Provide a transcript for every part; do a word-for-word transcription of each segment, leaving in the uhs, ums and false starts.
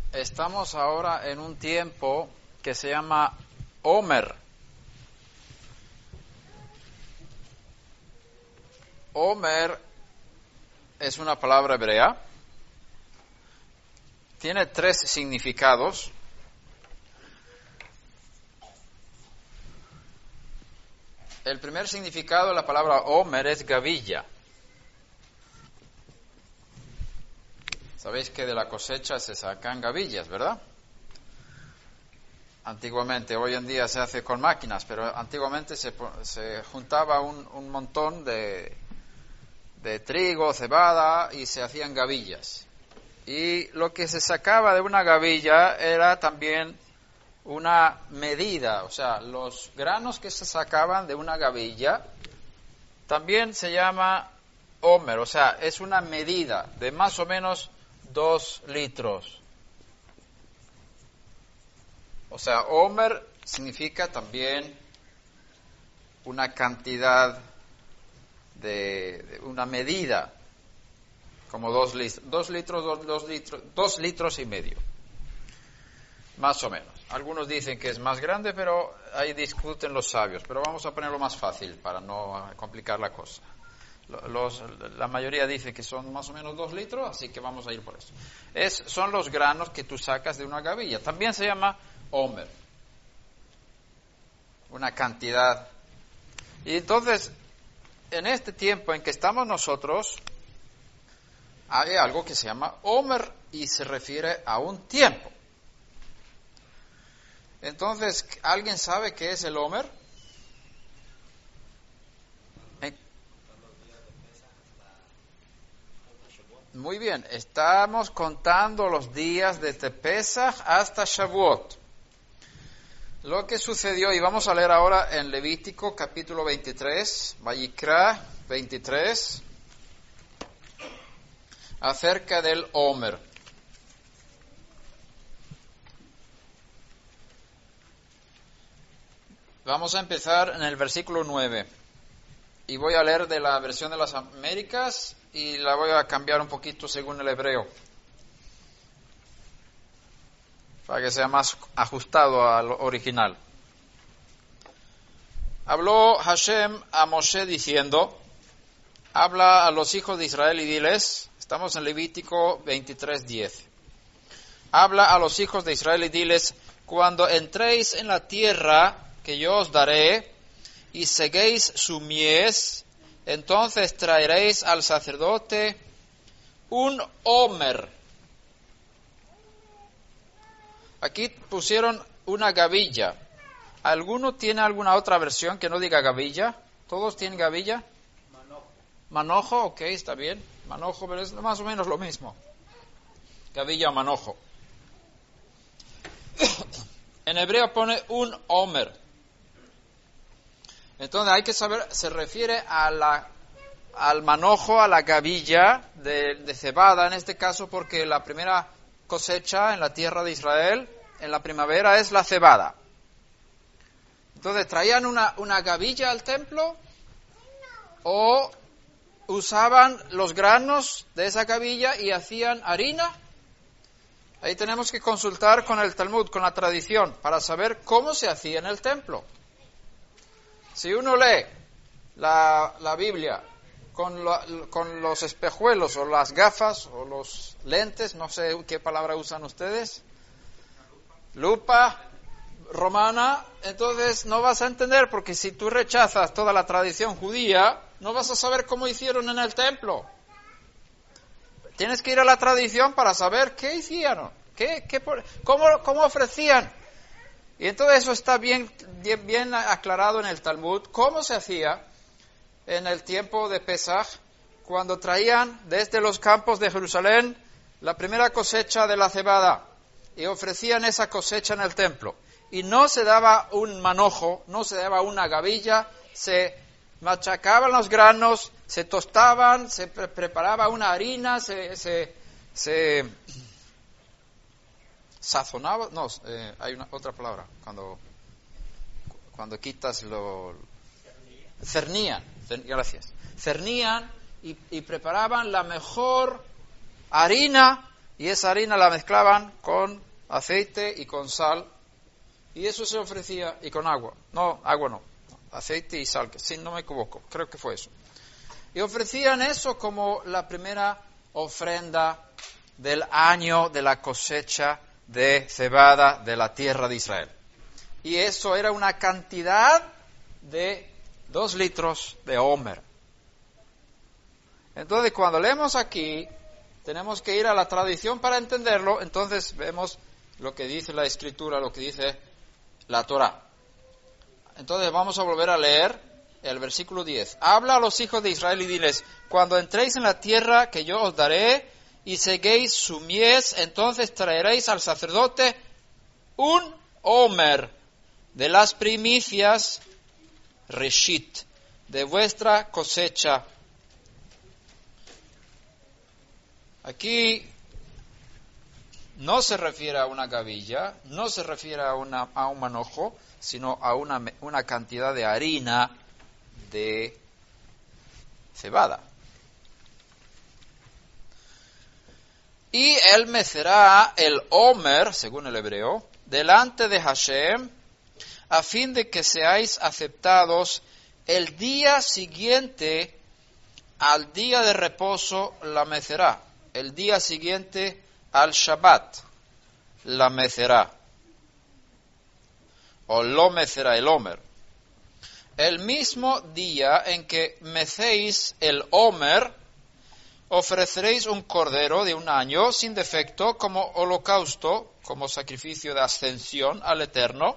estamos ahora en un tiempo que se llama Omer. Omer es una palabra hebrea. Tiene tres significados. El primer significado de la palabra Omer es gavilla. Sabéis que de la cosecha se sacan gavillas, ¿verdad? Antiguamente, hoy en día se hace con máquinas, pero antiguamente se, se juntaba un, un montón de, de trigo, cebada, y se hacían gavillas. Y lo que se sacaba de una gavilla era también una medida, o sea, los granos que se sacaban de una gavilla también se llama Omer, o sea, es una medida de más o menos dos litros. O sea, Omer significa también una cantidad de, de una medida, como dos litros, dos litros, dos, dos litros, dos litros y medio, más o menos. Algunos dicen que es más grande, pero ahí discuten los sabios. Pero vamos a ponerlo más fácil para no complicar la cosa. Los, la mayoría dice que son más o menos dos litros, así que vamos a ir por eso. Es, son los granos que tú sacas de una gavilla. También se llama Omer. Una cantidad. Y entonces, en este tiempo en que estamos nosotros, hay algo que se llama Omer y se refiere a un tiempo. Entonces, ¿alguien sabe qué es el Omer? Muy bien, estamos contando los días desde Pesach hasta Shavuot. Lo que sucedió, y vamos a leer ahora en Levítico capítulo veintitrés, Vayikra veintitrés, acerca del Omer. Vamos a empezar en el versículo nueve. Y voy a leer de la versión de las Américas y la voy a cambiar un poquito según el hebreo, para que sea más ajustado al original. Habló Hashem a Moshe diciendo, habla a los hijos de Israel y diles, estamos en Levítico veintitrés diez. Habla a los hijos de Israel y diles, cuando entréis en la tierra que yo os daré, y seguéis su mies, entonces traeréis al sacerdote un Omer. Aquí pusieron una gavilla. ¿Alguno tiene alguna otra versión que no diga gavilla? ¿Todos tienen gavilla? Manojo. Manojo, ok, está bien. Manojo, pero es más o menos lo mismo. Gavilla o manojo. En hebreo pone un Omer. Entonces hay que saber, se refiere a la, al manojo, a la gavilla de, de cebada, en este caso porque la primera cosecha en la tierra de Israel, en la primavera, es la cebada. Entonces traían una, una gavilla al templo o usaban los granos de esa gavilla y hacían harina. Ahí tenemos que consultar con el Talmud, con la tradición, para saber cómo se hacía en el templo. Si uno lee la, la Biblia con, lo, con los espejuelos o las gafas o los lentes, no sé qué palabra usan ustedes, lupa romana, entonces no vas a entender, porque si tú rechazas toda la tradición judía, no vas a saber cómo hicieron en el templo. Tienes que ir a la tradición para saber qué hicieron, qué, qué, cómo, cómo ofrecían. Y entonces eso está bien, bien, bien aclarado en el Talmud, cómo se hacía en el tiempo de Pesaj, cuando traían desde los campos de Jerusalén la primera cosecha de la cebada y ofrecían esa cosecha en el templo. Y no se daba un manojo, no se daba una gavilla, se machacaban los granos, se tostaban, se pre- preparaba una harina, se... se, se sazonaba, no, eh, hay una otra palabra, cuando cuando quitas lo... Cernían, cer, gracias. Cernían y, y preparaban la mejor harina y esa harina la mezclaban con aceite y con sal, y eso se ofrecía, y con agua, no, agua no, aceite y sal, que si no me equivoco, creo que fue eso. Y ofrecían eso como la primera ofrenda del año de la cosecha de cebada de la tierra de Israel. Y eso era una cantidad de dos litros de homer. Entonces, cuando leemos aquí, tenemos que ir a la tradición para entenderlo. Entonces, vemos lo que dice la Escritura, lo que dice la Torá. Entonces, vamos a volver a leer el versículo diez. Habla a los hijos de Israel y diles: cuando entréis en la tierra que yo os daré y seguéis su mies, entonces traeréis al sacerdote un homer de las primicias reshit de vuestra cosecha. Aquí no se refiere a una gavilla, no se refiere a, una, a un manojo, sino a una, una cantidad de harina de cebada. Y él mecerá el homer, según el hebreo, delante de Hashem, a fin de que seáis aceptados el día siguiente al día de reposo la mecerá. El día siguiente al Shabbat la mecerá. O lo mecerá el homer. El mismo día en que mecéis el homer, ofreceréis un cordero de un año sin defecto como holocausto, como sacrificio de ascensión al Eterno.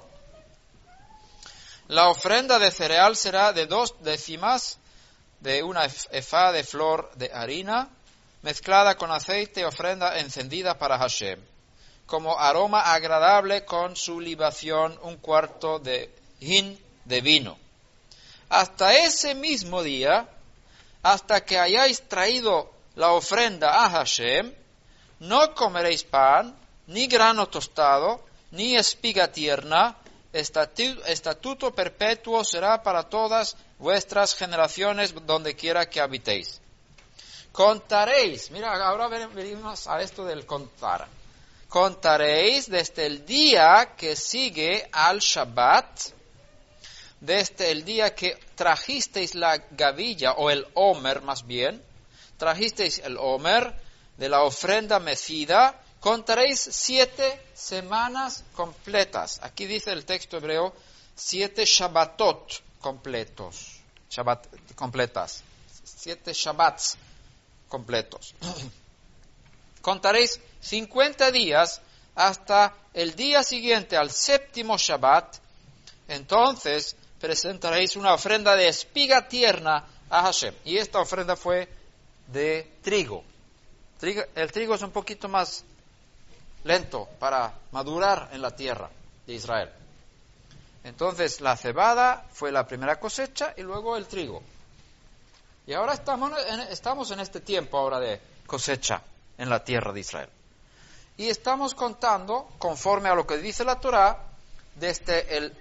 La ofrenda de cereal será de dos décimas de una efá de flor de harina, mezclada con aceite, ofrenda encendida para Hashem, como aroma agradable con su libación, un cuarto de hin de vino. Hasta ese mismo día, hasta que hayáis traído la ofrenda a Hashem, no comeréis pan, ni grano tostado, ni espiga tierna. Estatuto perpetuo será para todas vuestras generaciones donde quiera que habitéis. Contaréis, mira, ahora venimos a esto del contar. Contaréis desde el día que sigue al Shabbat, desde el día que trajisteis la gavilla, o el homer más bien, trajisteis el homer de la ofrenda mecida, contaréis siete semanas completas. Aquí dice el texto hebreo, siete Shabbatot completos, Shabbat, completas, siete Shabbats completos. Contaréis cincuenta días hasta el día siguiente al séptimo Shabbat. Entonces presentaréis una ofrenda de espiga tierna a Hashem. Y esta ofrenda fue de trigo. trigo. El trigo es un poquito más lento para madurar en la tierra de Israel. Entonces la cebada fue la primera cosecha y luego el trigo. Y ahora estamos en, estamos en este tiempo ahora de cosecha en la tierra de Israel. Y estamos contando, conforme a lo que dice la Torá, desde el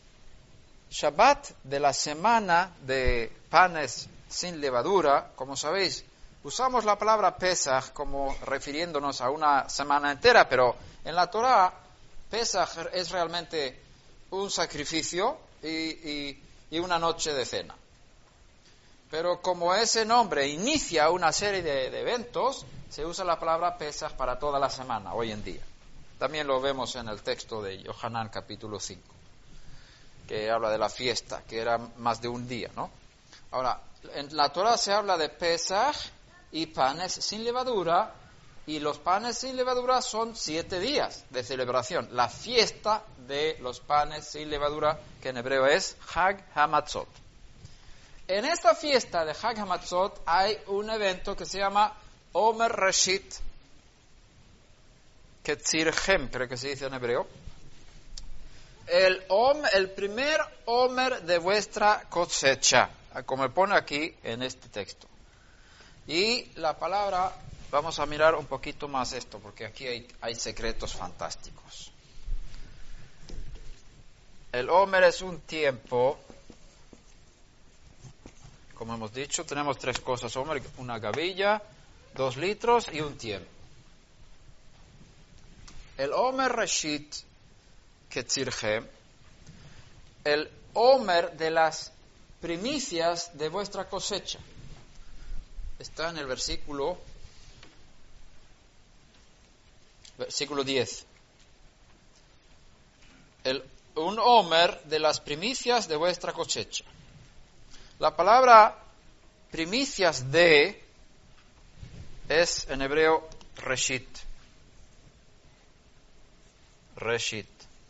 Shabbat de la semana de panes sin levadura. Como sabéis, usamos la palabra Pesach como refiriéndonos a una semana entera, pero en la Torá, Pesach es realmente un sacrificio y, y, y una noche de cena. Pero como ese nombre inicia una serie de, de eventos, se usa la palabra Pesach para toda la semana, hoy en día. También lo vemos en el texto de Yohanan capítulo cinco, que habla de la fiesta, que era más de un día, ¿no? Ahora, en la Torá se habla de Pesach y panes sin levadura, y los panes sin levadura son siete días de celebración. La fiesta de los panes sin levadura, que en hebreo es Hag HaMatzot. En esta fiesta de Hag HaMatzot hay un evento que se llama Omer Reshit Ketzirchem, creo que se dice en hebreo. El, om, el primer Omer de vuestra cosecha, como pone aquí en este texto. Y la palabra, vamos a mirar un poquito más esto, porque aquí hay, hay secretos fantásticos. El Omer es un tiempo, como hemos dicho, tenemos tres cosas: Omer, una gavilla, dos litros y un tiempo. El Omer Reshit Ketzirhem, el Omer de las primicias de vuestra cosecha. Está en el versículo, versículo diez. El, un Omer de las primicias de vuestra cosecha. La palabra primicias de es en hebreo Reshit. Reshit.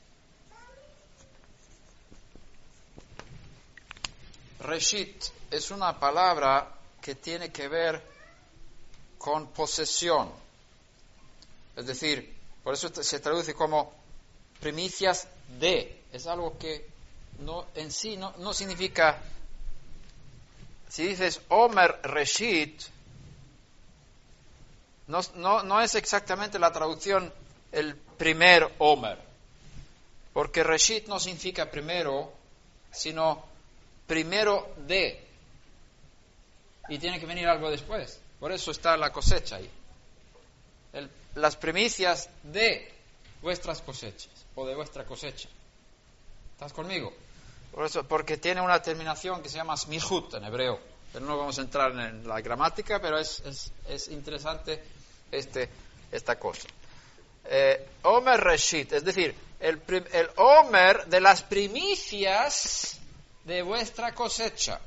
Reshit es una palabra que tiene que ver con posesión. Es decir, por eso se traduce como primicias de. Es algo que no en sí no, no significa. Si dices Omer Reshit, no, no, no es exactamente la traducción el primer Omer, porque Reshit no significa primero, sino primero de, y tiene que venir algo después. Por eso está la cosecha ahí. El, las primicias de vuestras cosechas, o de vuestra cosecha. ¿Estás conmigo? Por eso, porque tiene una terminación que se llama smihut en hebreo. Pero no vamos a entrar en la gramática, pero es, es, es interesante este, esta cosa. Eh, Omer Reshit, es decir, el, el Omer de las primicias de vuestra cosecha.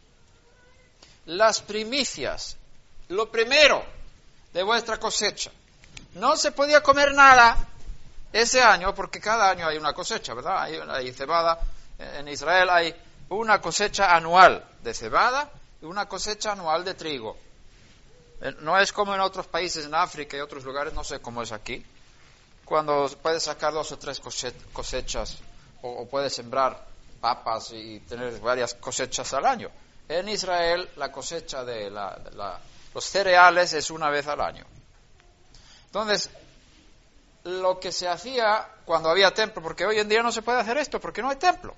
Las primicias, lo primero de vuestra cosecha. No se podía comer nada ese año, porque cada año hay una cosecha, ¿verdad? Hay, hay cebada. En Israel hay una cosecha anual de cebada y una cosecha anual de trigo. No es como en otros países, en África y otros lugares, no sé cómo es aquí, cuando puedes sacar dos o tres cosechas o, o puedes sembrar papas y tener varias cosechas al año. En Israel la cosecha de, la, de la, los cereales es una vez al año. Entonces, lo que se hacía cuando había templo, porque hoy en día no se puede hacer esto porque no hay templo.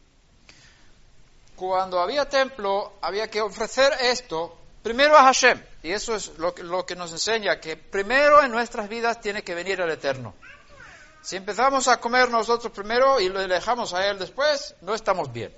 Cuando había templo había que ofrecer esto primero a Hashem, y eso es lo que, lo que nos enseña, que primero en nuestras vidas tiene que venir el Eterno. Si empezamos a comer nosotros primero y lo dejamos a Él después, no estamos bien.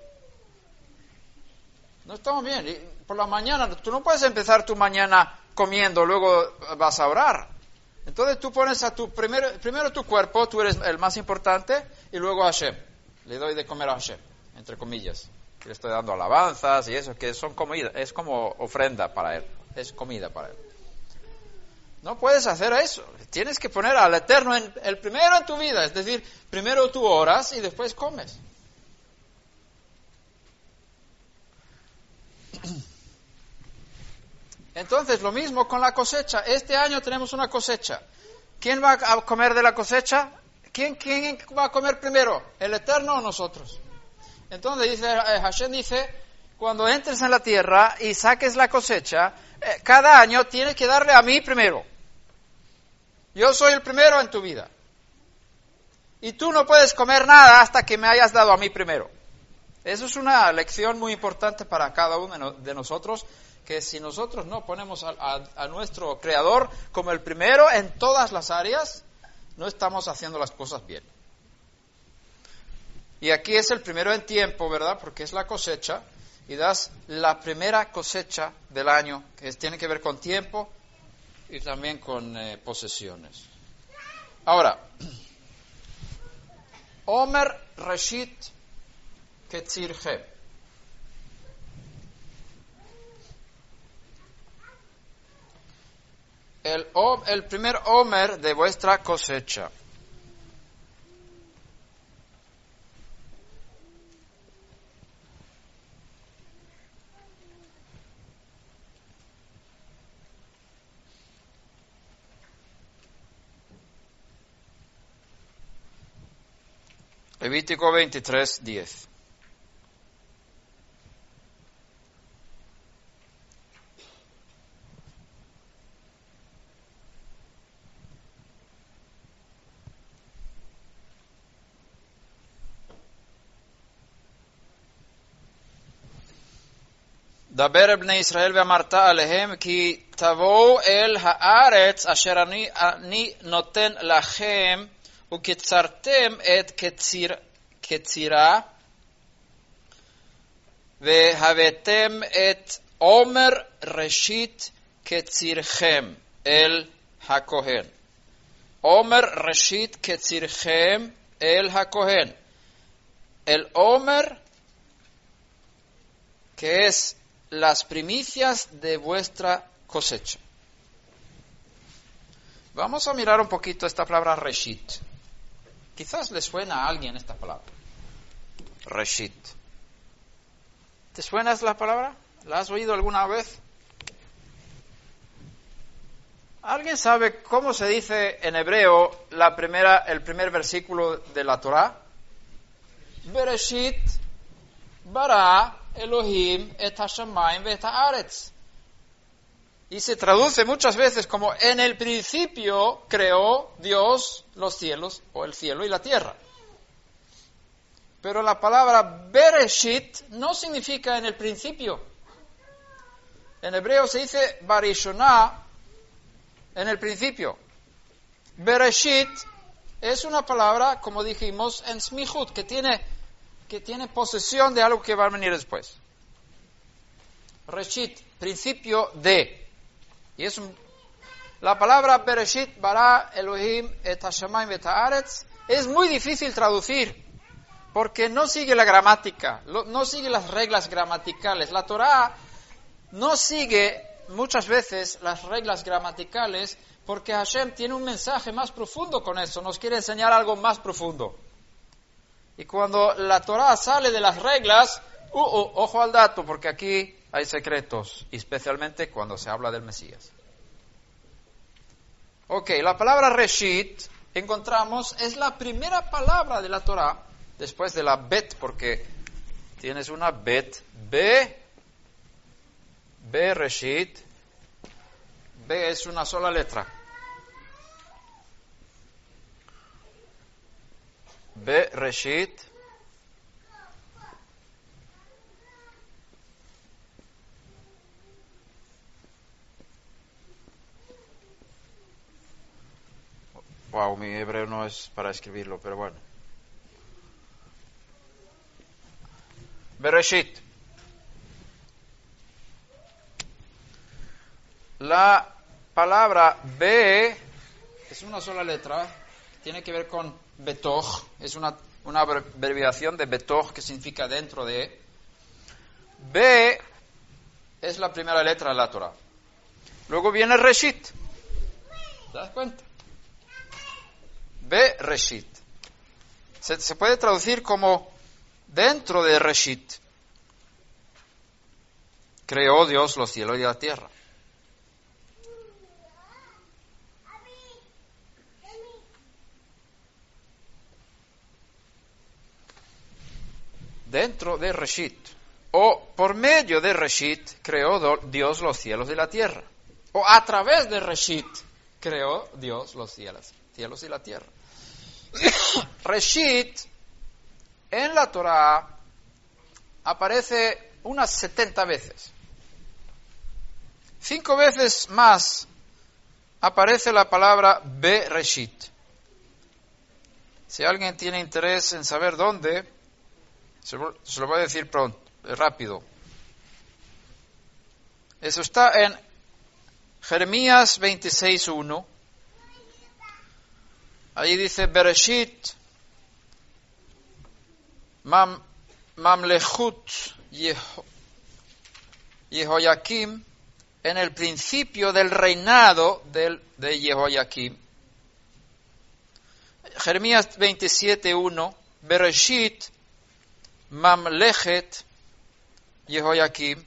No estamos bien. Y por la mañana, tú no puedes empezar tu mañana comiendo, luego vas a orar. Entonces tú pones a tu primero, primero tu cuerpo, tú eres el más importante, y luego a Hashem. Le doy de comer a Hashem, entre comillas. Le estoy dando alabanzas y eso, que son comida, es como ofrenda para Él, es comida para Él. No puedes hacer eso, tienes que poner al Eterno en, el primero en tu vida, es decir, primero tú oras y después comes. Entonces, lo mismo con la cosecha. Este año tenemos una cosecha. ¿Quién va a comer de la cosecha? ¿Quién, quién va a comer primero? ¿El Eterno o nosotros? Entonces, dice, Hashem dice, cuando entres en la tierra y saques la cosecha, eh, cada año tienes que darle a mí primero. Yo soy el primero en tu vida. Y tú no puedes comer nada hasta que me hayas dado a mí primero. Eso es una lección muy importante para cada uno de nosotros, que si nosotros no ponemos a, a, a nuestro Creador como el primero en todas las áreas, no estamos haciendo las cosas bien. Y aquí es el primero en tiempo, ¿verdad? Porque es la cosecha, y das la primera cosecha del año, que es, tiene que ver con tiempo y también con eh, posesiones. Ahora, Omer Reshit Ketzirhem. El, el primer Omer de vuestra cosecha. Levítico veintitrés, diez. דבר בני ישראל ואמרת עליהם כי תבואו אל הארץ אשר אני, אני נותן לכם וקצרתם את קציר, קצירה והבאתם את עומר ראשית קצירכם אל הכהן. עומר ראשית קצירכם el HaKohen. El Omer, que es las primicias de vuestra cosecha. Vamos a mirar un poquito esta palabra Reshit. Quizás le suena a alguien esta palabra. Reshit. ¿Te suena esta palabra? ¿La has oído alguna vez? ¿Alguien sabe cómo se dice en hebreo la primera, el primer versículo de la Torá? Bereshit bara Elohim et hashamayim ve'et haaretz. Y se traduce muchas veces como en el principio creó Dios los cielos, o el cielo y la tierra. Pero la palabra Bereshit no significa en el principio. En hebreo se dice Barishonah, en el principio. Bereshit es una palabra, como dijimos, en Smihut, que tiene, que tiene posesión de algo que va a venir después. Reshit, principio de. Y es un, la palabra Bereshit, bara Elohim et hashamayim ve'et haaretz, es muy difícil traducir, porque no sigue la gramática, no sigue las reglas gramaticales. La Torá no sigue muchas veces las reglas gramaticales, porque Hashem tiene un mensaje más profundo con eso, nos quiere enseñar algo más profundo. Y cuando la Torá sale de las reglas, uh, uh, ojo al dato, porque aquí hay secretos, especialmente cuando se habla del Mesías. Ok, la palabra Reshit, encontramos, es la primera palabra de la Torá, después de la Bet, porque tienes una Bet, B, B Reshit, B es una sola letra. B Reshit. Wow, mi hebreo no es para escribirlo, pero bueno. Bereshit. La palabra B es una sola letra, tiene que ver con Betoch, es una, una abreviación de Betoch que significa dentro de. B es la primera letra de la Torah. Luego viene Reshit. ¿Te das cuenta? B Reshit. Se, se puede traducir como dentro de Reshit. Creó Dios los cielos y la tierra. Dentro de Reshit, o por medio de Reshit, creó do, Dios los cielos y la tierra. O a través de Reshit, creó Dios los cielos, cielos y la tierra. Reshit, en la Torá, aparece unas setenta veces. Cinco veces más aparece la palabra Bereshit. Si alguien tiene interés en saber dónde, se lo voy a decir pronto, rápido. Eso está en Jeremías veintiséis uno. Ahí dice Bereshit mam, Mamlechut Yeho, Yehoyakim, en el principio del reinado del, de Yehoyakim. Jeremías veintisiete uno. Bereshit Mamlechet Yehoyakim,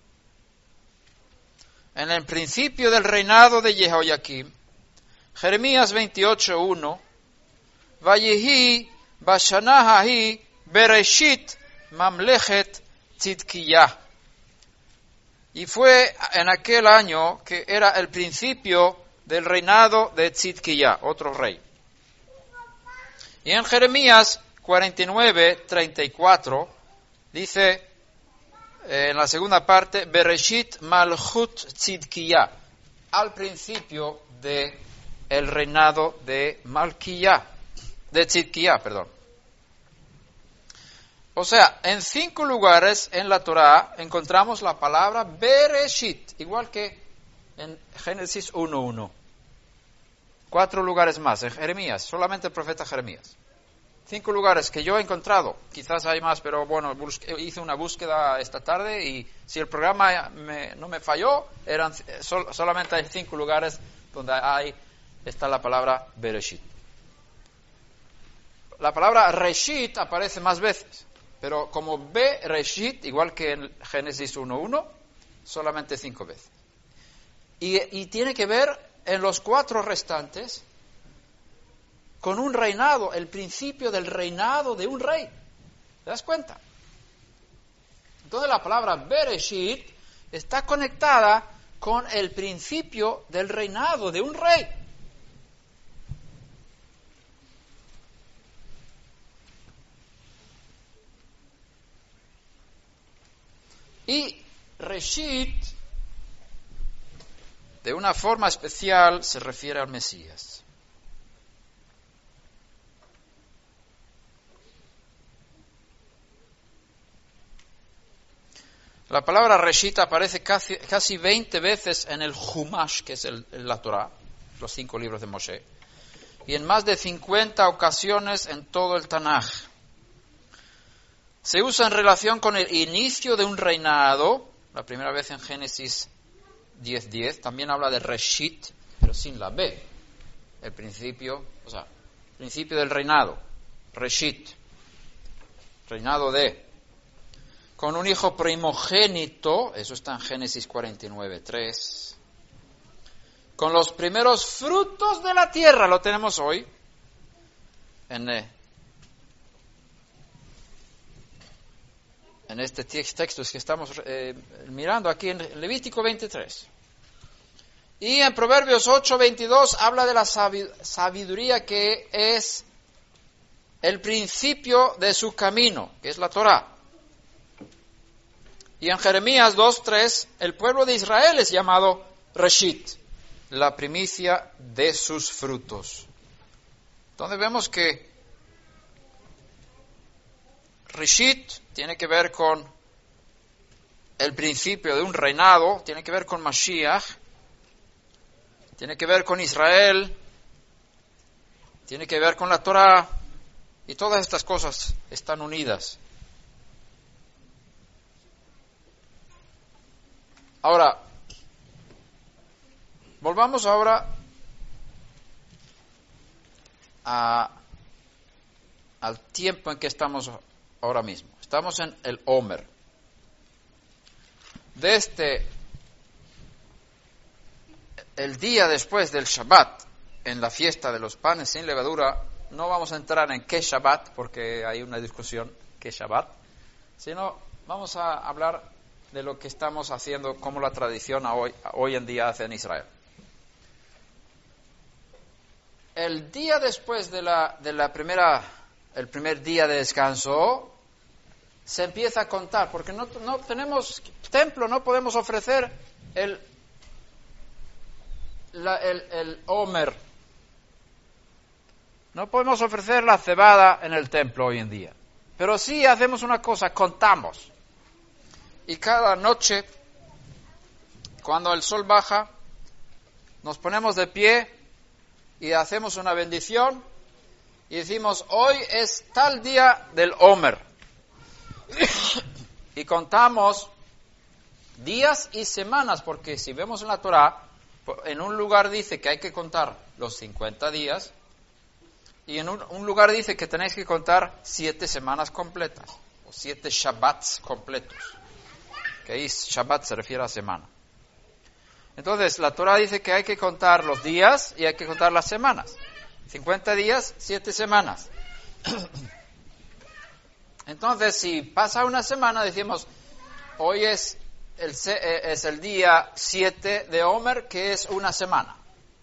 en el principio del reinado de Yehoyakim. Jeremías veintiocho uno. Vayehi Bashanah Hahi Bereshit Mamlechet Tzidkiyah. Y fue en aquel año que era el principio del reinado de Tzidkiyah, otro rey. Y en Jeremías cuarenta y nueve, treinta y cuatro, dice en la segunda parte, Bereshit Malchut Tzidkiyah, al principio de el reinado de Malkiyah, de Tzidkiyah, perdón. O sea, en cinco lugares en la Torá encontramos la palabra Bereshit, igual que en Génesis uno uno. Cuatro lugares más, en Jeremías, solamente el profeta Jeremías. Cinco lugares que yo he encontrado, quizás hay más, pero bueno, busqué, hice una búsqueda esta tarde y si el programa me, no me falló, eran sol, solamente hay cinco lugares donde hay, está la palabra Bereshit. La palabra Reshit aparece más veces, pero como Bereshit, igual que en Génesis uno uno, solamente cinco veces. Y, y tiene que ver en los cuatro restantes con un reinado, el principio del reinado de un rey. ¿Te das cuenta? Entonces la palabra Bereshit está conectada con el principio del reinado de un rey. Y Reshit, de una forma especial, se refiere al Mesías. La palabra Reshit aparece casi, casi veinte veces en el Humash, que es el, la Torá, los cinco libros de Moshe, y en más de cincuenta ocasiones en todo el Tanaj. Se usa en relación con el inicio de un reinado, la primera vez en Génesis diez diez, también habla de Reshit, pero sin la B, el principio, o sea, principio del reinado, Reshit, reinado de... con un hijo primogénito, eso está en Génesis cuarenta y nueve tres, con los primeros frutos de la tierra, lo tenemos hoy, en, eh, en este texto que estamos eh, mirando aquí en Levítico veintitrés. Y en Proverbios ocho veintidós habla de la sabiduría que es el principio de su camino, que es la Torá. Y en Jeremías dos tres, el pueblo de Israel es llamado Reshit, la primicia de sus frutos. Entonces vemos que Reshit tiene que ver con el principio de un reinado, tiene que ver con Mashiach, tiene que ver con Israel, tiene que ver con la Torá, y todas estas cosas están unidas. Ahora, volvamos ahora a, al tiempo en que estamos ahora mismo. Estamos en el Omer. Desde el día después del Shabbat, en la fiesta de los panes sin levadura, no vamos a entrar en qué Shabbat, porque hay una discusión qué Shabbat, sino vamos a hablar de lo que estamos haciendo, como la tradición hoy, hoy en día hace en Israel. El día después de la, de la primera, el primer día de descanso, se empieza a contar, porque no, no tenemos templo, no podemos ofrecer el, la, el, el Omer, no podemos ofrecer la cebada en el templo hoy en día, pero sí hacemos una cosa, contamos. Y cada noche, cuando el sol baja, nos ponemos de pie y hacemos una bendición y decimos, hoy es tal día del Omer. Y contamos días y semanas, porque si vemos en la Torá, en un lugar dice que hay que contar los cincuenta días y en un, un lugar dice que tenéis que contar siete semanas completas o siete Shabbats completos. Que ahí Shabbat se refiere a semana. Entonces, la Torah dice que hay que contar los días y hay que contar las semanas. cincuenta días, siete semanas. Entonces, si pasa una semana, decimos, hoy es el, es el día siete de Omer, que es una semana.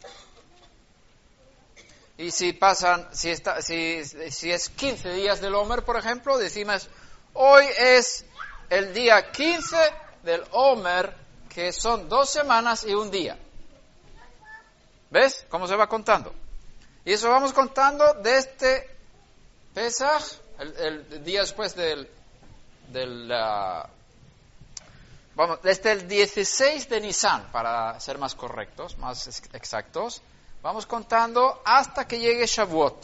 Y si pasan, si, está, si, si es quince días del Omer, por ejemplo, decimos, hoy es el día quince del Omer, que son dos semanas y un día. ¿Ves cómo se va contando? Y eso vamos contando desde Pesaj, el, el día después del, del uh, vamos, desde el dieciséis de Nisan, para ser más correctos, más exactos, vamos contando hasta que llegue Shavuot.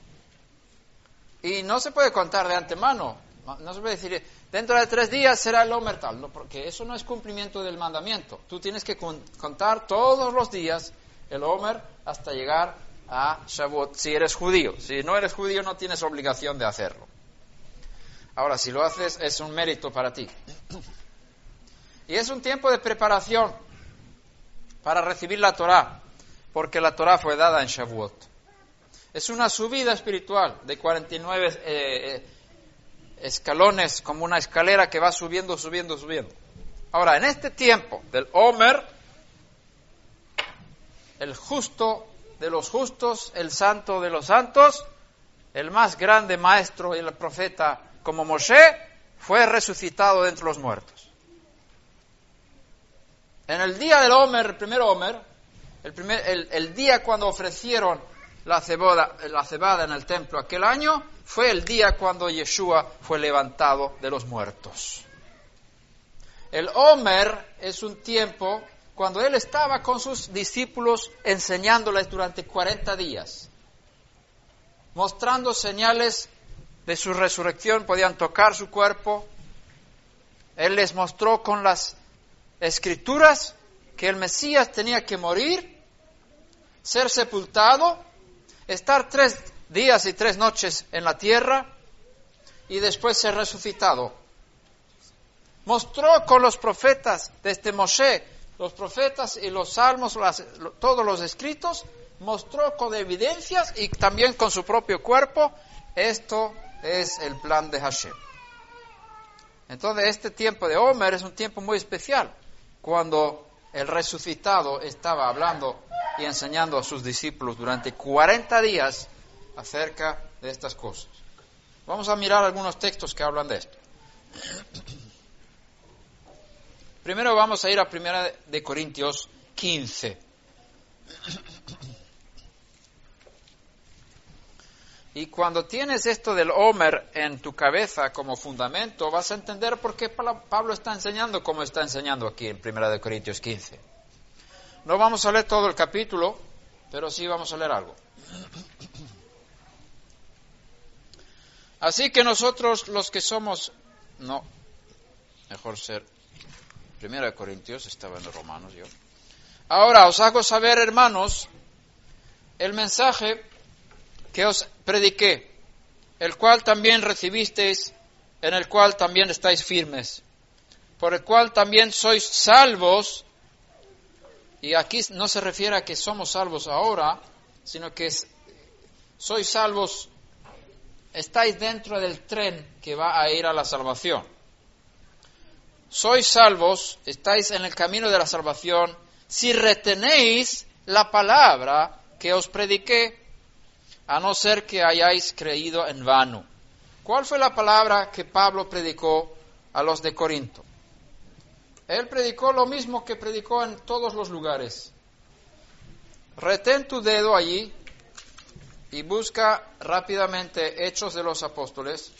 Y no se puede contar de antemano, no, no se puede decir, dentro de tres días será el Omer tal, no, porque eso no es cumplimiento del mandamiento. Tú tienes que con, contar todos los días el Omer hasta llegar a Shavuot, si eres judío. Si no eres judío, no tienes obligación de hacerlo. Ahora, si lo haces, es un mérito para ti. Y es un tiempo de preparación para recibir la Torá, porque la Torá fue dada en Shavuot. Es una subida espiritual de cuarenta y nueve eh, eh, escalones, como una escalera que va subiendo, subiendo, subiendo. Ahora, en este tiempo del Omer, el justo de los justos, el santo de los santos, el más grande maestro y el profeta como Moshe, fue resucitado de entre los muertos. En el día del Omer, el primer Omer, el, primer, el, el día cuando ofrecieron la cebada, la cebada en el templo aquel año, fue el día cuando Yeshua fue levantado de los muertos. El Omer es un tiempo cuando él estaba con sus discípulos enseñándoles durante cuarenta días, mostrando señales de su resurrección, podían tocar su cuerpo. Él les mostró con las Escrituras que el Mesías tenía que morir, ser sepultado, estar tres días y tres noches en la tierra y después ser resucitado. Mostró con los profetas desde Moshe, los profetas y los salmos, las, todos los escritos, mostró con evidencias y también con su propio cuerpo, esto es el plan de Hashem. Entonces este tiempo de Omer es un tiempo muy especial, cuando el resucitado estaba hablando y enseñando a sus discípulos durante cuarenta días acerca de estas cosas. Vamos a mirar algunos textos que hablan de esto. Primero vamos a ir a Primera de Corintios quince. Y cuando tienes esto del Omer en tu cabeza como fundamento, vas a entender por qué Pablo está enseñando como está enseñando aquí en Primera de Corintios quince. No vamos a leer todo el capítulo, pero sí vamos a leer algo. Así que nosotros los que somos... No, mejor ser... Primera de Corintios, estaba en los Romanos yo. Ahora os hago saber, hermanos, el mensaje que os prediqué, el cual también recibisteis, en el cual también estáis firmes, por el cual también sois salvos, y aquí no se refiere a que somos salvos ahora, sino que es, sois salvos, estáis dentro del tren que va a ir a la salvación. Sois salvos, estáis en el camino de la salvación, si retenéis la palabra que os prediqué, a no ser que hayáis creído en vano. ¿Cuál fue la palabra que Pablo predicó a los de Corinto? Él predicó lo mismo que predicó en todos los lugares. Retén tu dedo allí y busca rápidamente Hechos de los Apóstoles.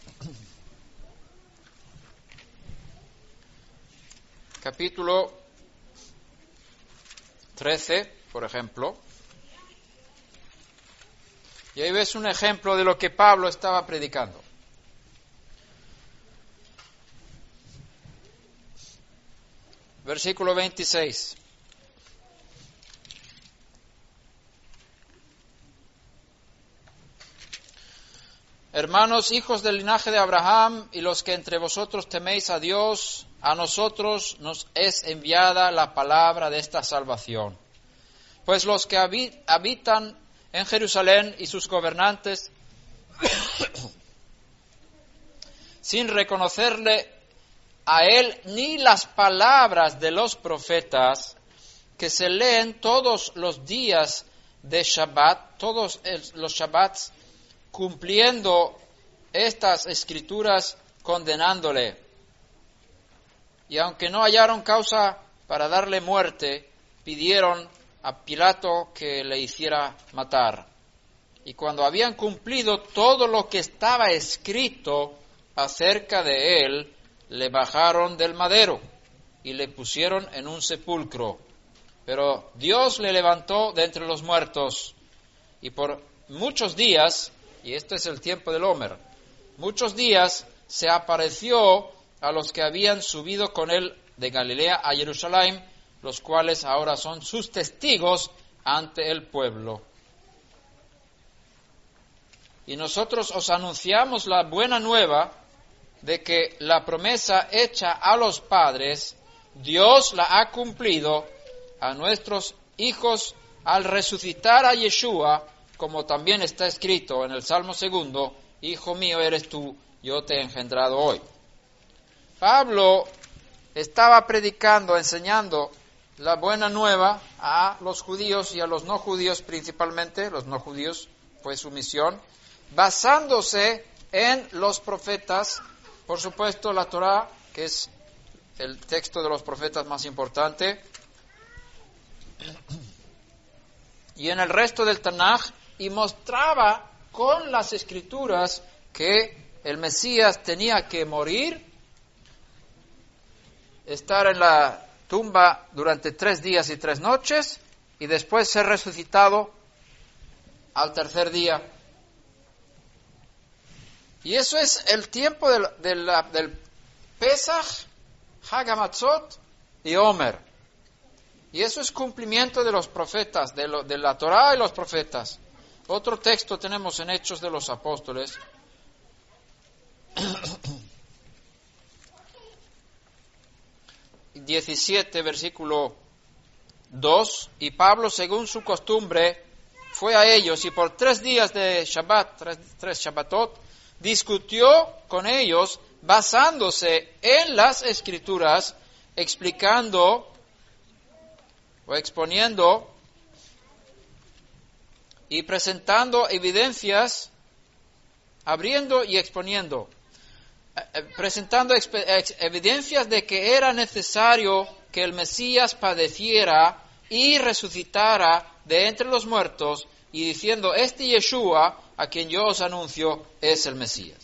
Capítulo trece, por ejemplo. Y ahí ves un ejemplo de lo que Pablo estaba predicando. Versículo veintiséis. Hermanos, hijos del linaje de Abraham, y los que entre vosotros teméis a Dios, a nosotros nos es enviada la palabra de esta salvación. Pues los que habitan en Jerusalén y sus gobernantes, sin reconocerle a él ni las palabras de los profetas que se leen todos los días de Shabbat, todos los Shabbats, cumpliendo estas escrituras, condenándole. y aunque no hallaron causa para darle muerte, pidieron a Pilato que le hiciera matar. Y cuando habían cumplido todo lo que estaba escrito acerca de él, le bajaron del madero y le pusieron en un sepulcro. Pero Dios le levantó de entre los muertos, y por muchos días, y este es el tiempo del Homer, muchos días se apareció a los que habían subido con él de Galilea a Jerusalén, los cuales ahora son sus testigos ante el pueblo. Y nosotros os anunciamos la buena nueva de que la promesa hecha a los padres, Dios la ha cumplido a nuestros hijos al resucitar a Yeshua, como también está escrito en el Salmo segundo, Hijo mío eres tú, yo te he engendrado hoy. Pablo estaba predicando, enseñando la buena nueva a los judíos y a los no judíos principalmente, los no judíos fue su misión, basándose en los profetas, por supuesto la Torá, que es el texto de los profetas más importante, y en el resto del Tanaj, y mostraba con las escrituras que el Mesías tenía que morir, estar en la tumba durante tres días y tres noches, y después ser resucitado al tercer día. Y eso es el tiempo del, del, del Pesach, Hag HaMatzot y Omer. Y eso es cumplimiento de los profetas, de, lo, de la Torá y los profetas. Otro texto tenemos en Hechos de los Apóstoles. diecisiete, versículo dos. Y Pablo, según su costumbre, fue a ellos y por tres días de Shabbat, tres, tres Shabbatot, discutió con ellos basándose en las Escrituras, explicando o exponiendo y presentando evidencias, abriendo y exponiendo, eh, presentando exp- ex- evidencias de que era necesario que el Mesías padeciera y resucitara de entre los muertos, y diciendo, este Yeshua, a quien yo os anuncio, es el Mesías.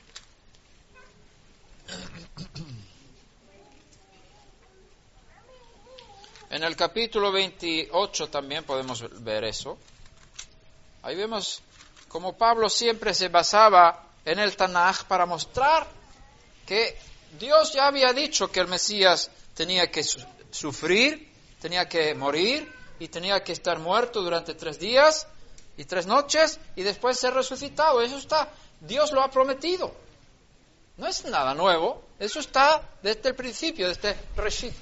En el capítulo veintiocho también podemos ver eso. Ahí vemos cómo Pablo siempre se basaba en el Tanaj para mostrar que Dios ya había dicho que el Mesías tenía que su- sufrir, tenía que morir y tenía que estar muerto durante tres días y tres noches y después ser resucitado. Eso está, Dios lo ha prometido. No es nada nuevo, eso está desde el principio, desde Reshit.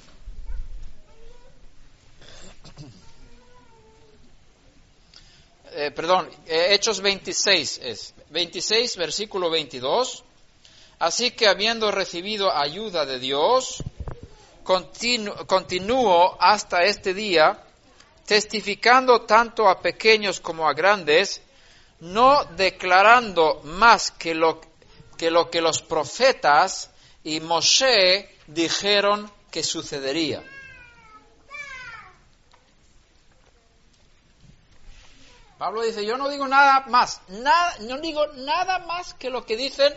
Eh, perdón, eh, Hechos veintiséis es, veintiséis, versículo veintidós. Así que habiendo recibido ayuda de Dios, continu- continúo hasta este día, testificando tanto a pequeños como a grandes, no declarando más que lo que, lo que los profetas y Moshe dijeron que sucedería. Pablo dice, yo no digo nada más, nada, no digo nada más que lo que dicen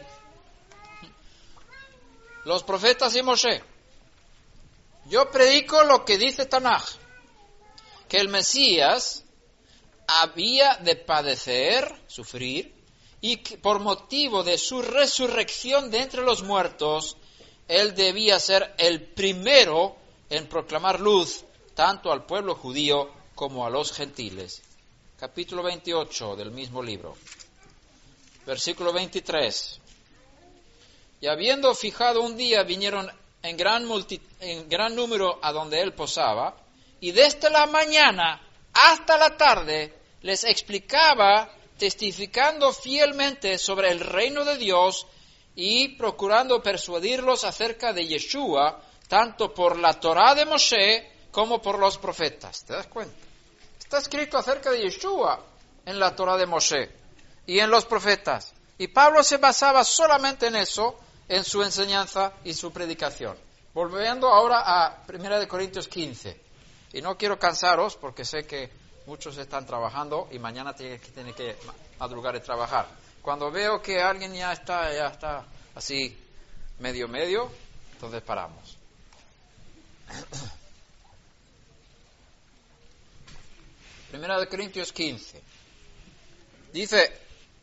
los profetas y Moshe. Yo predico lo que dice Tanaj, que el Mesías había de padecer, sufrir, y que por motivo de su resurrección de entre los muertos, él debía ser el primero en proclamar luz tanto al pueblo judío como a los gentiles. Capítulo veintiocho del mismo libro, versículo veintitrés. Y habiendo fijado un día, vinieron en gran, multi, en gran número a donde él posaba, y desde la mañana hasta la tarde les explicaba, testificando fielmente sobre el reino de Dios y procurando persuadirlos acerca de Yeshua, tanto por la Torá de Moshe como por los profetas. ¿Te das cuenta? Está escrito acerca de Yeshua en la Torá de Moshe y en los profetas. Y Pablo se basaba solamente en eso, en su enseñanza y su predicación. Volviendo ahora a primera de Corintios quince. Y no quiero cansaros porque sé que muchos están trabajando y mañana tienen que, tienen que madrugar y trabajar. Cuando veo que alguien ya está, ya está así medio medio, entonces paramos. Primera de Corintios quince. Dice: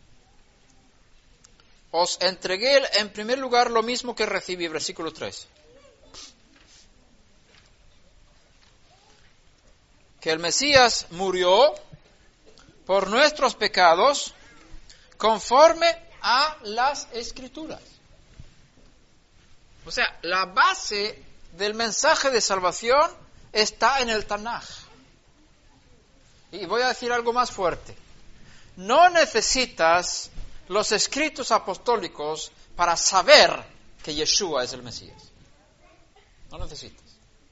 os entregué en primer lugar lo mismo que recibí, versículo tres. Que el Mesías murió por nuestros pecados conforme a las Escrituras. O sea, la base del mensaje de salvación está en el Tanaj. Y voy a decir algo más fuerte. No necesitas los escritos apostólicos para saber que Yeshua es el Mesías. No necesitas.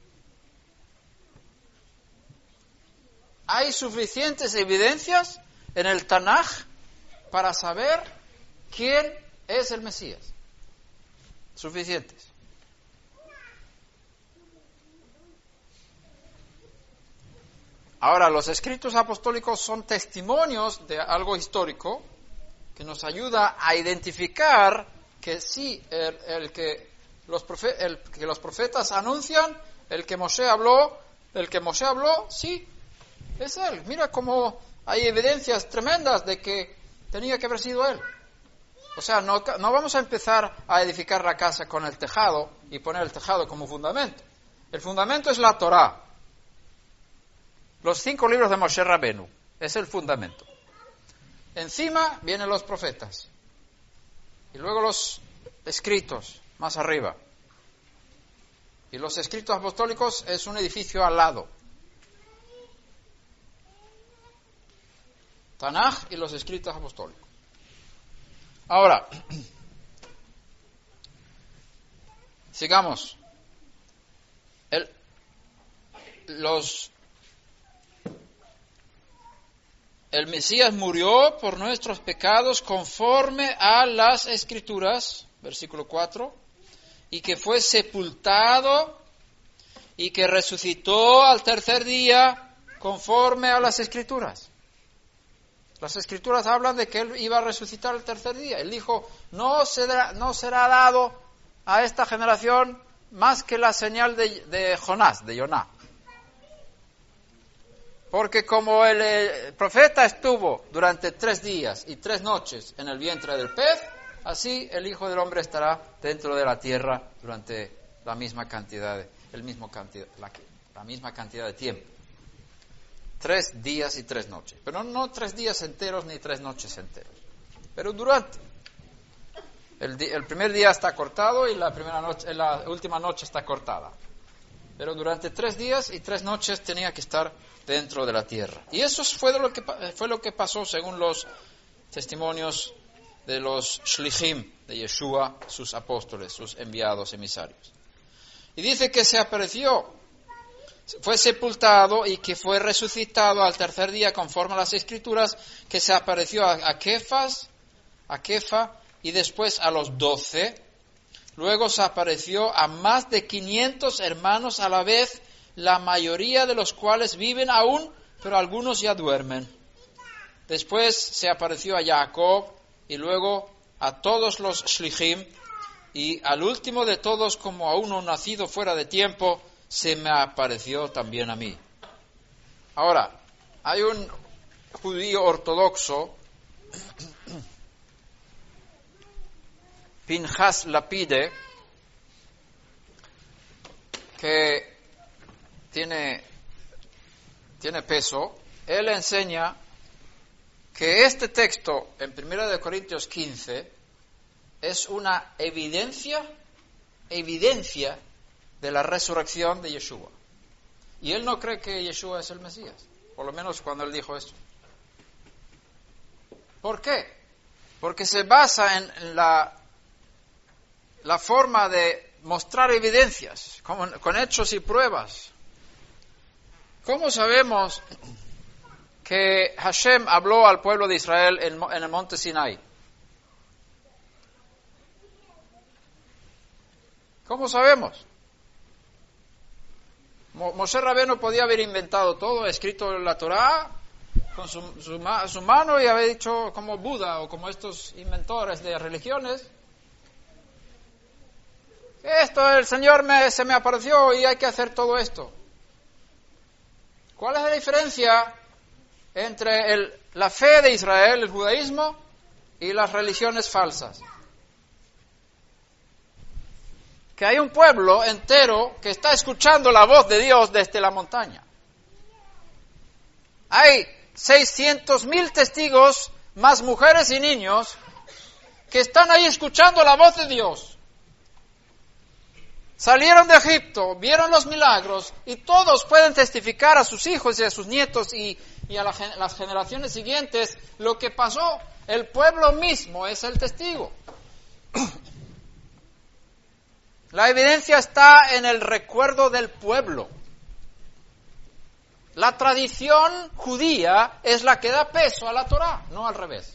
Hay suficientes evidencias en el Tanaj para saber quién es el Mesías. Suficientes. Ahora, los escritos apostólicos son testimonios de algo histórico que nos ayuda a identificar que sí, el, el, que, los profe, el que los profetas anuncian, el que Moshe habló, el que Moshe habló, sí, es él. Mira cómo hay evidencias tremendas de que tenía que haber sido él. O sea, no, no vamos a empezar a edificar la casa con el tejado y poner el tejado como fundamento. El fundamento es la Torá. Los cinco libros de Moshe Rabenu. Es el fundamento. Encima vienen los profetas. Y luego los escritos, más arriba. Y los escritos apostólicos es un edificio al lado. Tanaj y los escritos apostólicos. Ahora, sigamos. El, los, el Mesías murió por nuestros pecados conforme a las Escrituras, versículo cuatro, y que fue sepultado y que resucitó al tercer día conforme a las Escrituras. Las Escrituras hablan de que Él iba a resucitar el tercer día. Él dijo, no será, no será dado a esta generación más que la señal de, de Jonás, de Yoná. Porque como el, el profeta estuvo durante tres días y tres noches en el vientre del pez, así el Hijo del Hombre estará dentro de la tierra durante la misma cantidad de, el mismo cantidad, la, la misma cantidad de tiempo. Tres días y tres noches. Pero no tres días enteros ni tres noches enteros. Pero durante. El, el primer día está cortado y la primera noche, la última noche está cortada. Pero durante tres días y tres noches tenía que estar dentro de la tierra. Y eso fue lo que, fue lo que pasó según los testimonios de los shlichim de Yeshua, sus apóstoles, sus enviados emisarios. Y dice que se apareció, fue sepultado y que fue resucitado al tercer día conforme a las Escrituras, que se apareció a, a Kefas, a Kefa y después a los doce. Luego se apareció a más de quinientos hermanos a la vez, la mayoría de los cuales viven aún, pero algunos ya duermen. Después se apareció a Jacob y luego a todos los shlichim, y al último de todos, como a uno nacido fuera de tiempo, se me apareció también a mí. Ahora, hay un judío ortodoxo, Pinchas Lapide, que tiene, tiene peso. Él enseña que este texto en primera de Corintios quince es una evidencia, evidencia de la resurrección de Yeshua. Y él no cree que Yeshua es el Mesías, por lo menos cuando él dijo esto. ¿Por qué? Porque se basa en la, la forma de mostrar evidencias, con, con hechos y pruebas. ¿Cómo sabemos que Hashem habló al pueblo de Israel en, en el monte Sinai? ¿Cómo sabemos? Moshe Rabbeinu podía haber inventado todo, escrito en la Torá con su, su, su mano y haber dicho como Buda o como estos inventores de religiones. Esto, el Señor me, se me apareció y hay que hacer todo esto. ¿Cuál es la diferencia entre el, la fe de Israel, el judaísmo, y las religiones falsas? Que hay un pueblo entero que está escuchando la voz de Dios desde la montaña. Hay seiscientos mil testigos, más mujeres y niños, que están ahí escuchando la voz de Dios. Salieron de Egipto, vieron los milagros, y todos pueden testificar a sus hijos y a sus nietos y, y a la, las generaciones siguientes lo que pasó. El pueblo mismo es el testigo. La evidencia está en el recuerdo del pueblo. La tradición judía es la que da peso a la Torá, no al revés.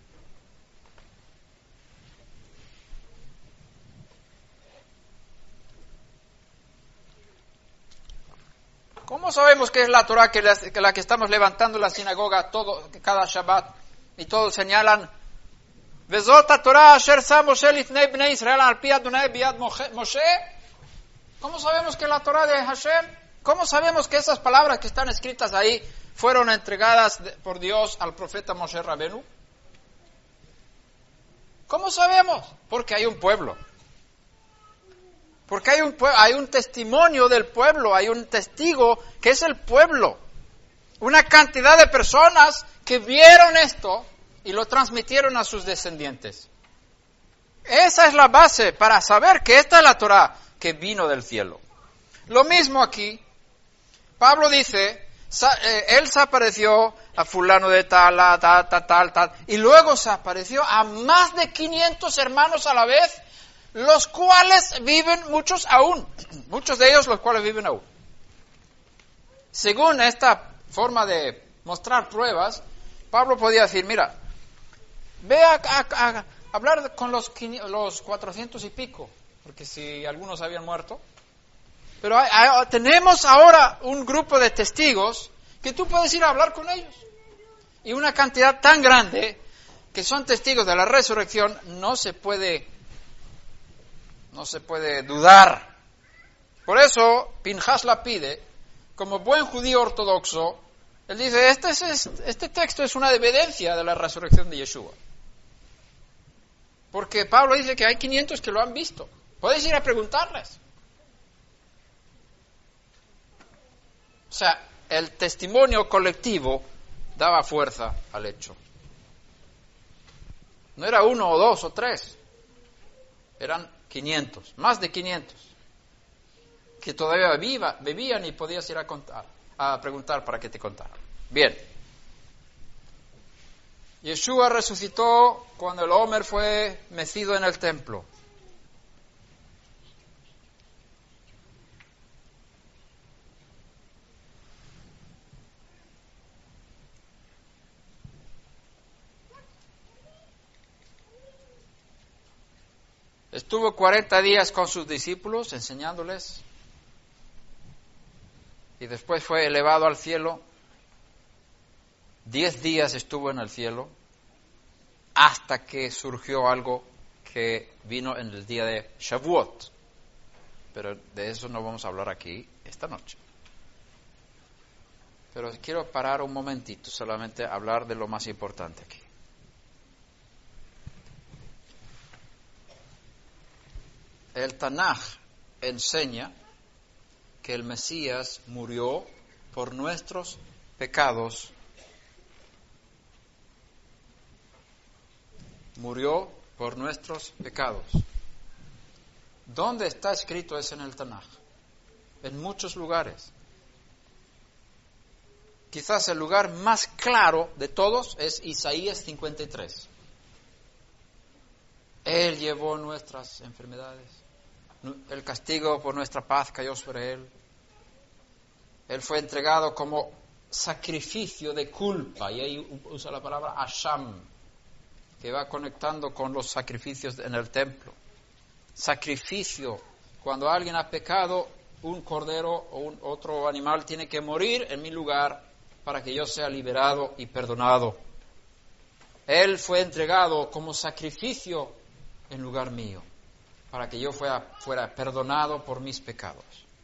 ¿Cómo sabemos que es la Torá que la, que la que estamos levantando en la sinagoga todo, cada Shabbat y todos señalan Vezot Torah asher sam Moshe lifnei bnei Israel al pi Adonai biad Moshe? ¿Cómo sabemos que la Torá de Hashem? ¿Cómo sabemos que esas palabras que están escritas ahí fueron entregadas por Dios al profeta Moshe Rabbeinu? ¿Cómo sabemos? Porque hay un pueblo. Porque hay un, hay un testimonio del pueblo, hay un testigo que es el pueblo. Una cantidad de personas que vieron esto y lo transmitieron a sus descendientes. Esa es la base para saber que esta es la Torá que vino del cielo. Lo mismo aquí. Pablo dice, él se apareció a fulano de tal, tal, tal, tal, tal, y luego se apareció a más de quinientos hermanos a la vez, los cuales viven, muchos aún, muchos de ellos los cuales viven aún. Según esta forma de mostrar pruebas, Pablo podía decir, mira, ve a, a, a hablar con los, los cuatrocientos y pico, porque si algunos habían muerto, pero hay, hay, tenemos ahora un grupo de testigos que tú puedes ir a hablar con ellos. Y una cantidad tan grande que son testigos de la resurrección, no se puede, no se puede dudar. Por eso, Pinhas la pide, como buen judío ortodoxo, él dice, este, es, este texto es una evidencia de la resurrección de Yeshua. Porque Pablo dice que hay quinientos que lo han visto. Podéis ir a preguntarles. O sea, el testimonio colectivo daba fuerza al hecho. No era uno o dos o tres. Eran quinientos, más de quinientos. Que todavía bebía, bebían y podías ir a contar, a preguntar para que te contaran. Bien. Yeshua resucitó cuando el Homer fue mecido en el templo. Estuvo cuarenta días con sus discípulos enseñándoles y después fue elevado al cielo. Diez días estuvo en el cielo hasta que surgió algo que vino en el día de Shavuot. Pero de eso no vamos a hablar aquí esta noche. Pero quiero parar un momentito, solamente hablar de lo más importante aquí. El Tanaj enseña que el Mesías murió por nuestros pecados. Murió por nuestros pecados. ¿Dónde está escrito eso en el Tanaj? En muchos lugares. Quizás el lugar más claro de todos es Isaías cincuenta y tres. Él llevó nuestras enfermedades. El castigo por nuestra paz cayó sobre él. Él fue entregado como sacrificio de culpa. Y ahí usa la palabra Asham, que va conectando con los sacrificios en el templo. Sacrificio. Cuando alguien ha pecado, un cordero o un otro animal tiene que morir en mi lugar para que yo sea liberado y perdonado. Él fue entregado como sacrificio en lugar mío, para que yo fuera, fuera perdonado por mis pecados.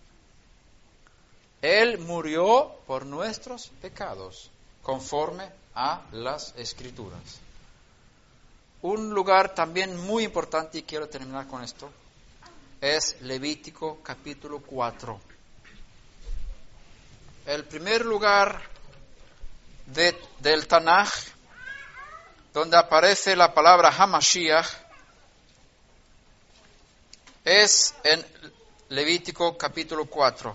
Él murió por nuestros pecados, conforme a las Escrituras. Un lugar también muy importante, y quiero terminar con esto, es Levítico capítulo cuatro. El primer lugar de, del Tanaj, donde aparece la palabra Hamashiach, es en Levítico capítulo cuatro.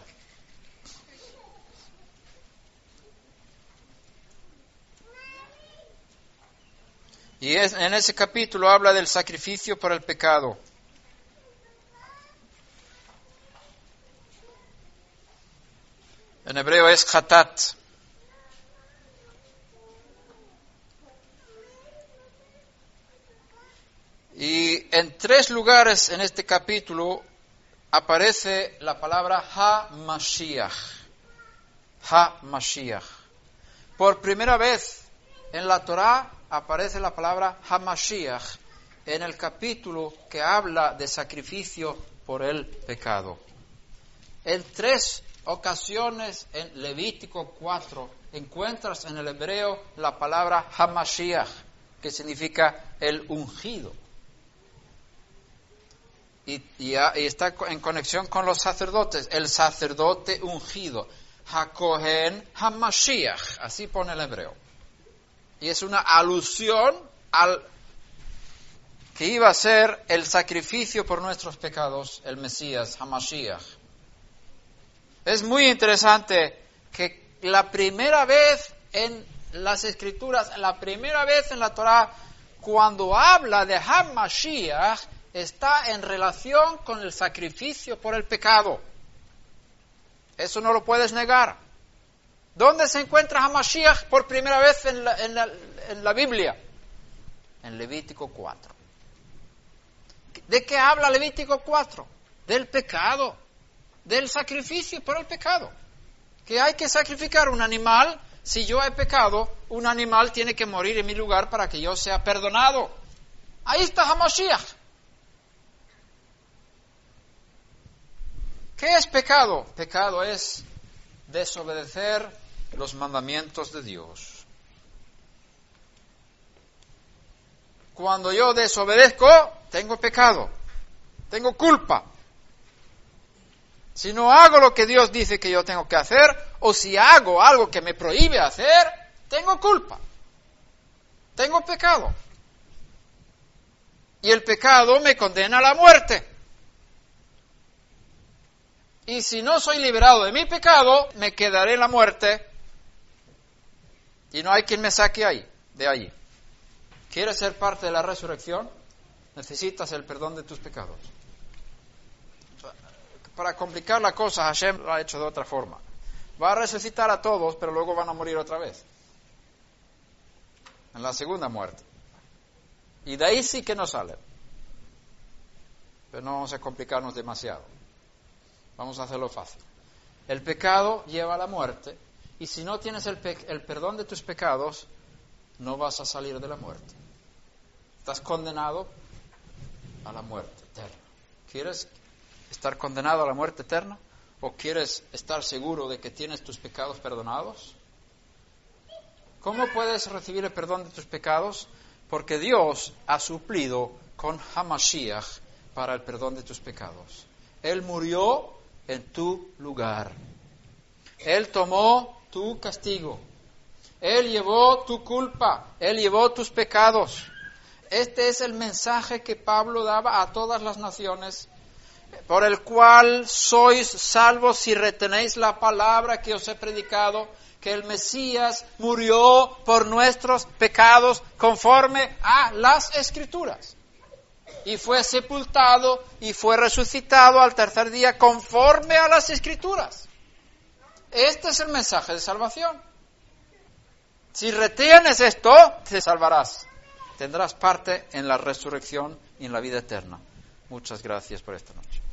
Y es, en ese capítulo habla del sacrificio por el pecado. En hebreo es Hatat. Y en tres lugares en este capítulo aparece la palabra Ha-Mashiach. Ha-Mashiach. Por primera vez en la Torá aparece la palabra Ha-Mashiach en el capítulo que habla de sacrificio por el pecado. En tres ocasiones en Levítico cuatro encuentras en el hebreo la palabra Ha-Mashiach, que significa el ungido. Y, y, y está en conexión con los sacerdotes, el sacerdote ungido. Ha-Kohen Ha-Mashiach, así pone el hebreo. Y es una alusión al que iba a ser el sacrificio por nuestros pecados, el Mesías, Ha-Mashiach. Es muy interesante que la primera vez en las Escrituras, la primera vez en la Torá, cuando habla de Ha-Mashiach, está en relación con el sacrificio por el pecado. Eso no lo puedes negar. ¿Dónde se encuentra Ha-Mashiach por primera vez en la, en la, en la Biblia? En Levítico cuatro. ¿De qué habla Levítico cuatro? Del pecado, del sacrificio por el pecado. Que hay que sacrificar un animal. Si yo he pecado, un animal tiene que morir en mi lugar para que yo sea perdonado. Ahí está Ha-Mashiach. ¿Qué es pecado? Pecado es desobedecer los mandamientos de Dios. Cuando yo desobedezco, tengo pecado, tengo culpa. Si no hago lo que Dios dice que yo tengo que hacer, o si hago algo que me prohíbe hacer, tengo culpa, tengo pecado. Y el pecado me condena a la muerte. Y si no soy liberado de mi pecado, me quedaré en la muerte y no hay quien me saque ahí, de allí. ¿Quieres ser parte de la resurrección? Necesitas el perdón de tus pecados. Para complicar la cosa, Hashem lo ha hecho de otra forma. Va a resucitar a todos, pero luego van a morir otra vez. En la segunda muerte. Y de ahí sí que no salen. Pero no vamos a complicarnos demasiado. Vamos a hacerlo fácil. El pecado lleva a la muerte, y si no tienes el, pe- el perdón de tus pecados, no vas a salir de la muerte. Estás condenado a la muerte eterna. ¿Quieres estar condenado a la muerte eterna? ¿O quieres estar seguro de que tienes tus pecados perdonados? ¿Cómo puedes recibir el perdón de tus pecados? Porque Dios ha suplido con Ha-Mashiach para el perdón de tus pecados. Él murió en tu lugar. Él tomó tu castigo. Él llevó tu culpa. Él llevó tus pecados. Este es el mensaje que Pablo daba a todas las naciones, por el cual sois salvos si retenéis la palabra que os he predicado, que el Mesías murió por nuestros pecados conforme a las Escrituras. Y fue sepultado y fue resucitado al tercer día conforme a las Escrituras. Este es el mensaje de salvación. Si retienes esto, te salvarás. Tendrás parte en la resurrección y en la vida eterna. Muchas gracias por esta noche.